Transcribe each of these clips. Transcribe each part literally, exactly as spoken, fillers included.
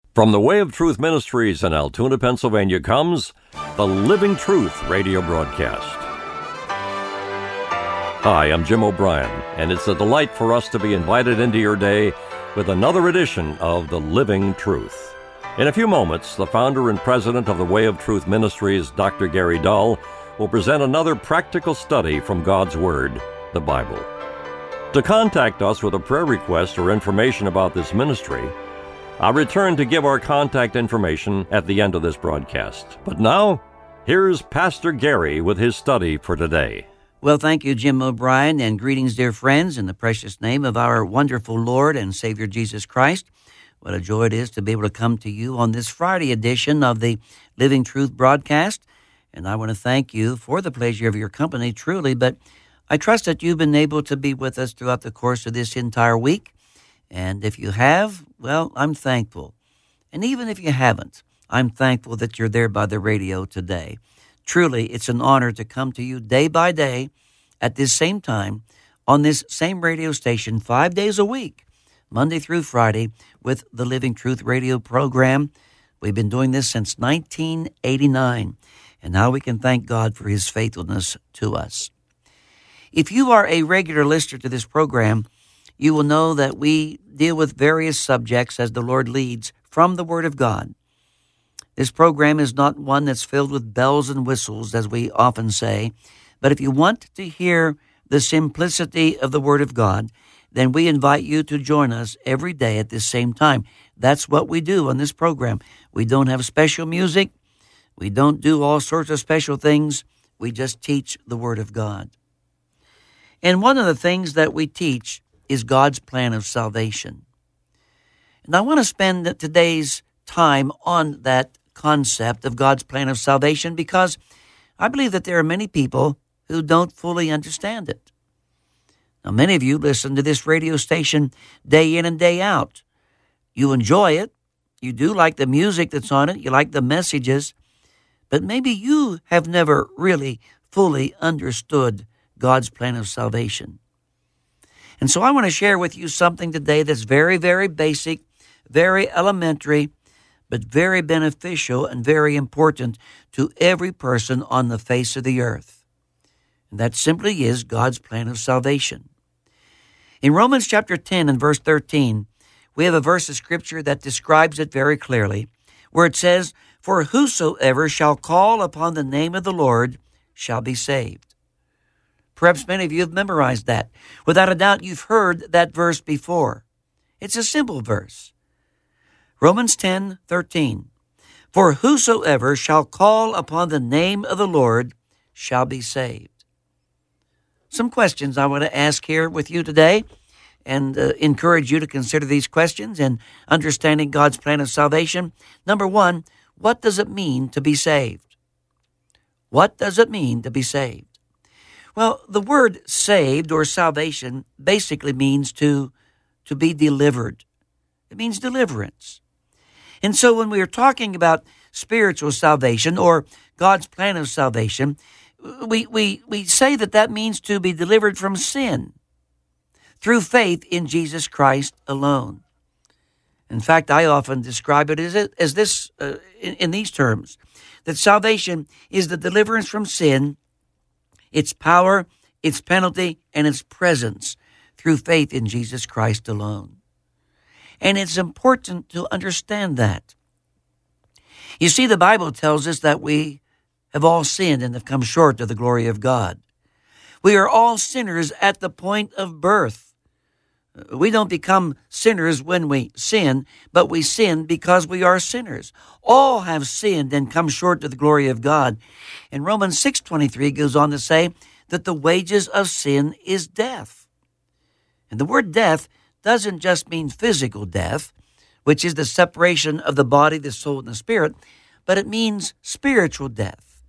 From the Way of Truth Ministries in Altoona, Pennsylvania comes the Living Truth radio broadcast. Hi, I'm Jim O'Brien, and it's a delight for us to be invited into your day with another edition of the Living Truth. In a few moments, the founder and president of the Way of Truth Ministries, Doctor Gary Dull, will present another practical study from God's Word, the Bible. To contact us with a prayer request or information about this ministry, I'll return to give our contact information at the end of this broadcast. But now, here's Pastor Gary with his study for today. Well, thank you, Jim O'Brien, and greetings, dear friends, in the precious name of our wonderful Lord and Savior Jesus Christ. What a joy it is to be able to come to you on this Friday edition of the Living Truth broadcast. And I want to thank you for the pleasure of your company, truly, but I trust that you've been able to be with us throughout the course of this entire week. And if you have, well, I'm thankful. And even if you haven't, I'm thankful that you're there by the radio today. Truly, it's an honor to come to you day by day at this same time on this same radio station five days a week, Monday through Friday, with the Living Truth radio program. We've been doing this since nineteen eighty-nine, and now we can thank God for his faithfulness to us. If you are a regular listener to this program, you will know that we deal with various subjects as the Lord leads from the Word of God. This program is not one that's filled with bells and whistles, as we often say, but if you want to hear the simplicity of the Word of God, then we invite you to join us every day at this same time. That's what we do on this program. We don't have special music. We don't do all sorts of special things. We just teach the Word of God. And one of the things that we teach is God's plan of salvation. And I want to spend today's time on that concept of God's plan of salvation because I believe that there are many people who don't fully understand it. Now, many of you listen to this radio station day in and day out. You enjoy it. You do like the music that's on it. You like the messages. But maybe you have never really fully understood God's plan of salvation. And so I want to share with you something today that's very, very basic, very elementary, but very beneficial and very important to every person on the face of the earth. And that simply is God's plan of salvation. In Romans chapter ten and verse thirteen, we have a verse of Scripture that describes it very clearly, where it says, "For whosoever shall call upon the name of the Lord shall be saved." Perhaps many of you have memorized that. Without a doubt, you've heard that verse before. It's a simple verse. Romans ten thirteen. For whosoever shall call upon the name of the Lord shall be saved. Some questions I want to ask here with you today and uh, encourage you to consider these questions in understanding God's plan of salvation. Number one, what does it mean to be saved? What does it mean to be saved? Well, the word saved or salvation basically means to, to be delivered. It means deliverance. And so when we are talking about spiritual salvation or God's plan of salvation, we, we, we say that that means to be delivered from sin through faith in Jesus Christ alone. In fact, I often describe it as, as this, uh, in, in these terms, that salvation is the deliverance from sin, its power, its penalty, and its presence through faith in Jesus Christ alone. And it's important to understand that. You see, the Bible tells us that we have all sinned and have come short of the glory of God. We are all sinners at the point of birth. We don't become sinners when we sin, but we sin because we are sinners. All have sinned and come short of the glory of God. And Romans six twenty-three goes on to say that the wages of sin is death. And the word death doesn't just mean physical death, which is the separation of the body, the soul, and the spirit, but it means spiritual death,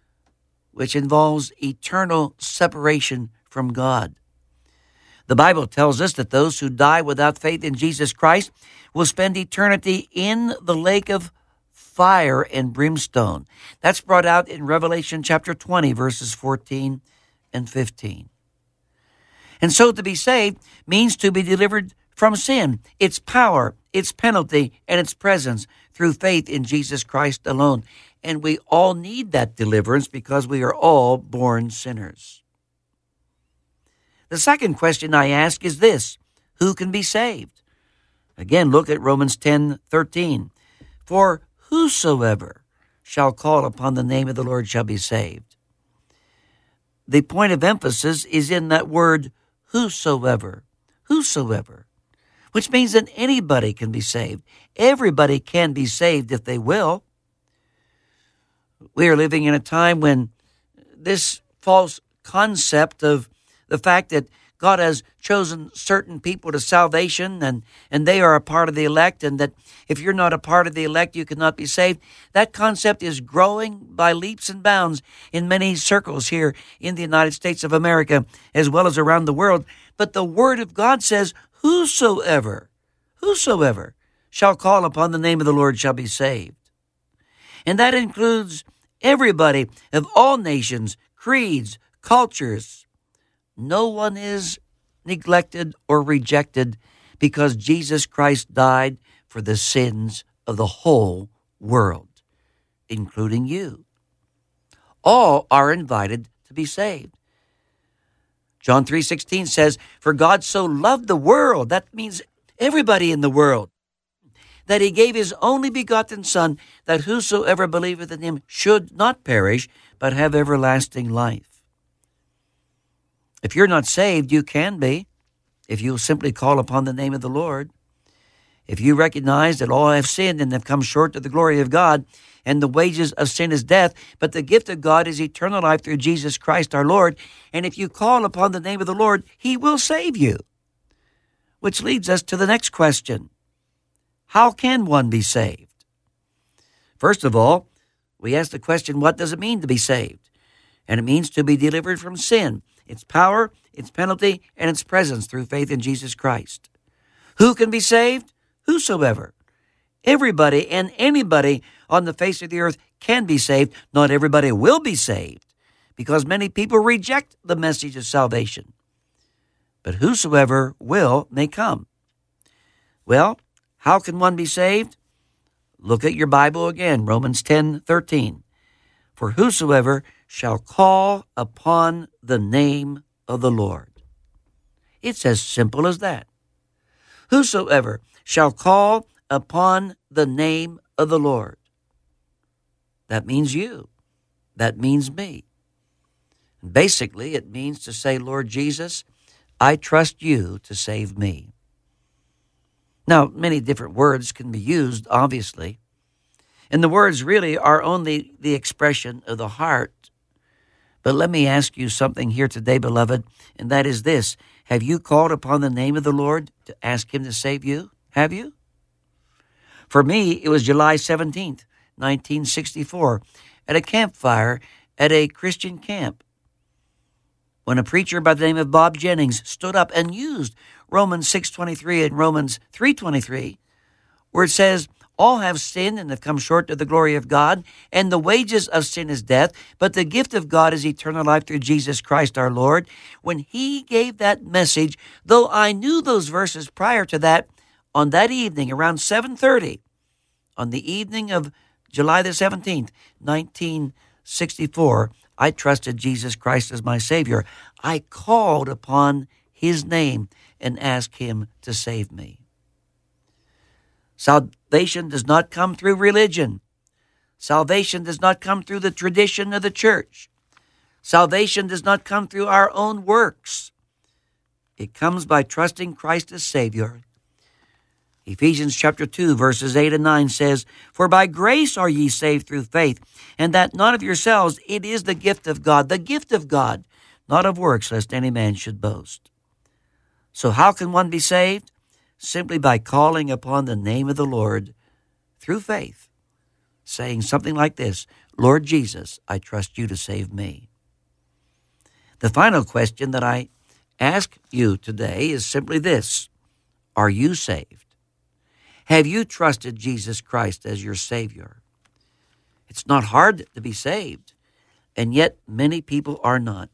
which involves eternal separation from God. The Bible tells us that those who die without faith in Jesus Christ will spend eternity in the lake of fire and brimstone. That's brought out in Revelation chapter twenty, verses fourteen and fifteen. And so to be saved means to be delivered from sin, its power, its penalty, and its presence through faith in Jesus Christ alone. And we all need that deliverance because we are all born sinners. The second question I ask is this: who can be saved? Again, look at Romans ten thirteen. For whosoever shall call upon the name of the Lord shall be saved. The point of emphasis is in that word whosoever. Whosoever. Which means that anybody can be saved. Everybody can be saved if they will. We are living in a time when this false concept of the fact that God has chosen certain people to salvation and, and they are a part of the elect, and that if you're not a part of the elect, you cannot be saved. That concept is growing by leaps and bounds in many circles here in the United States of America as well as around the world. But the Word of God says, whosoever, whosoever shall call upon the name of the Lord shall be saved. And that includes everybody of all nations, creeds, cultures. No one is neglected or rejected because Jesus Christ died for the sins of the whole world, including you. All are invited to be saved. John three sixteen says, for God so loved the world, that means everybody in the world, that he gave his only begotten Son, that whosoever believeth in him should not perish, but have everlasting life. If you're not saved, you can be, if you simply call upon the name of the Lord. If you recognize that all have sinned and have come short of the glory of God, and the wages of sin is death, but the gift of God is eternal life through Jesus Christ our Lord. And if you call upon the name of the Lord, he will save you. Which leads us to the next question. How can one be saved? First of all, we ask the question, what does it mean to be saved? And it means to be delivered from sin, its power, its penalty, and its presence through faith in Jesus Christ. Who can be saved? Whosoever. Everybody and anybody on the face of the earth can be saved. Not everybody will be saved because many people reject the message of salvation. But whosoever will may come. Well, how can one be saved? Look at your Bible again, Romans ten thirteen. For whosoever shall call upon the name of the Lord. It's as simple as that. Whosoever shall call upon the name of the Lord. That means you. That means me. And basically, it means to say, Lord Jesus, I trust you to save me. Now, many different words can be used, obviously. And the words really are only the expression of the heart. But let me ask you something here today, beloved, and that is this. Have you called upon the name of the Lord to ask him to save you? Have you? For me, it was July seventeenth, nineteen sixty-four, at a campfire at a Christian camp, when a preacher by the name of Bob Jennings stood up and used Romans six twenty-three and Romans three twenty-three, where it says, all have sinned and have come short of the glory of God, and the wages of sin is death, but the gift of God is eternal life through Jesus Christ our Lord. When he gave that message, though I knew those verses prior to that, on that evening around seven thirty, on the evening of July the seventeenth, nineteen sixty-four, I trusted Jesus Christ as my Savior. I called upon his name and asked him to save me. Salvation does not come through religion. Salvation does not come through the tradition of the church. Salvation does not come through our own works. It comes by trusting Christ as Savior. Ephesians chapter two, verses eight and nine says, for by grace are ye saved through faith, and that not of yourselves, it is the gift of God, the gift of God, not of works, lest any man should boast. So how can one be saved? Simply by calling upon the name of the Lord through faith, saying something like this, Lord Jesus, I trust you to save me. The final question that I ask you today is simply this, are you saved? Have you trusted Jesus Christ as your Savior? It's not hard to be saved, and yet many people are not.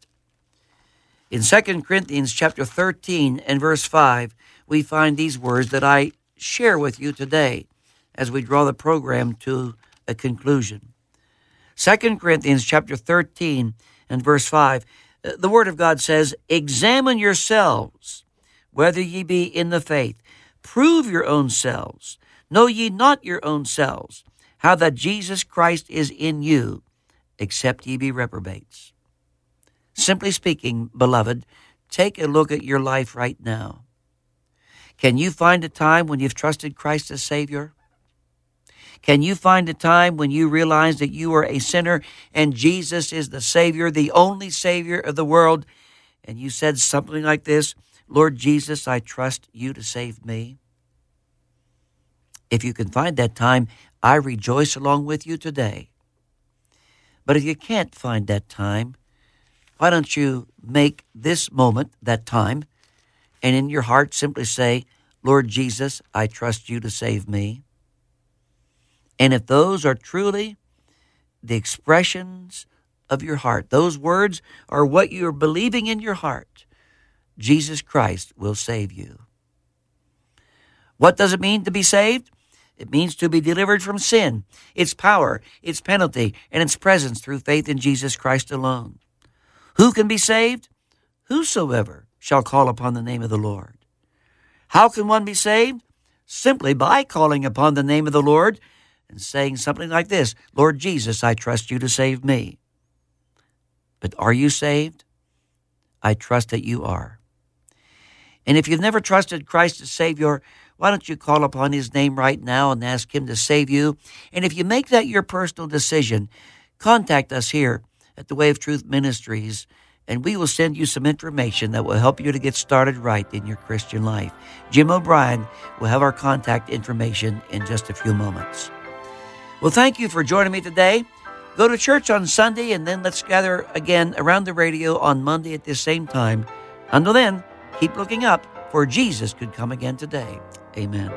In Second Corinthians chapter thirteen and verse five, we find these words that I share with you today as we draw the program to a conclusion. Second Corinthians chapter thirteen and verse five, the Word of God says, "Examine yourselves, whether ye be in the faith. Prove your own selves. Know ye not your own selves, how that Jesus Christ is in you, except ye be reprobates." Simply speaking, beloved, take a look at your life right now. Can you find a time when you've trusted Christ as Savior? Can you find a time when you realize that you are a sinner and Jesus is the Savior, the only Savior of the world, and you said something like this, "Lord Jesus, I trust you to save me"? If you can find that time, I rejoice along with you today. But if you can't find that time, why don't you make this moment that time, and in your heart simply say, "Lord Jesus, I trust you to save me"? And if those are truly the expressions of your heart, those words are what you are believing in your heart, Jesus Christ will save you. What does it mean to be saved? It means to be delivered from sin, its power, its penalty, and its presence through faith in Jesus Christ alone. Who can be saved? Whosoever shall call upon the name of the Lord. How can one be saved? Simply by calling upon the name of the Lord and saying something like this, "Lord Jesus, I trust you to save me." But are you saved? I trust that you are. And if you've never trusted Christ as Savior, why don't you call upon His name right now and ask Him to save you? And if you make that your personal decision, contact us here at the Way of Truth Ministries, and we will send you some information that will help you to get started right in your Christian life. Jim O'Brien will have our contact information in just a few moments. Well, thank you for joining me today. Go to church on Sunday, and then let's gather again around the radio on Monday at this same time. Until then, keep looking up, for Jesus could come again today. Amen.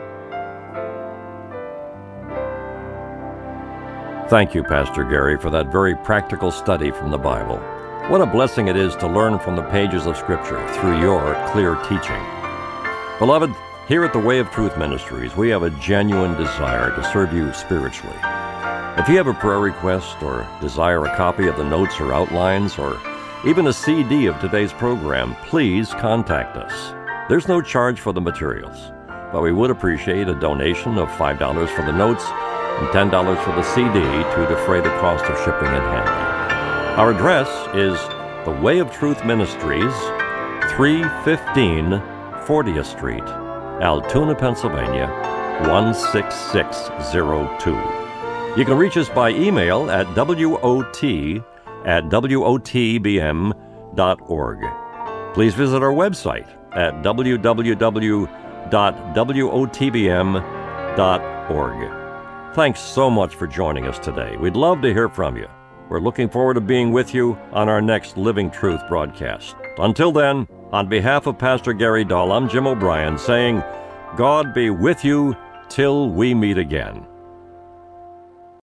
Thank you, Pastor Gary, for that very practical study from the Bible. What a blessing it is to learn from the pages of Scripture through your clear teaching. Beloved, here at the Way of Truth Ministries, we have a genuine desire to serve you spiritually. If you have a prayer request or desire a copy of the notes or outlines or even a C D of today's program, please contact us. There's no charge for the materials, but we would appreciate a donation of five dollars for the notes and ten dollars for the C D to defray the cost of shipping and handling. Our address is the Way of Truth Ministries, three fifteen fortieth Street, Altoona, Pennsylvania, one six six zero two. You can reach us by email at W O T at W O T B M dot org. Please visit our website at w w w dot W O T B M dot org. Thanks so much for joining us today. We'd love to hear from you. We're looking forward to being with you on our next Living Truth broadcast. Until then, on behalf of Pastor Gary Dahl, I'm Jim O'Brien saying, God be with you till we meet again.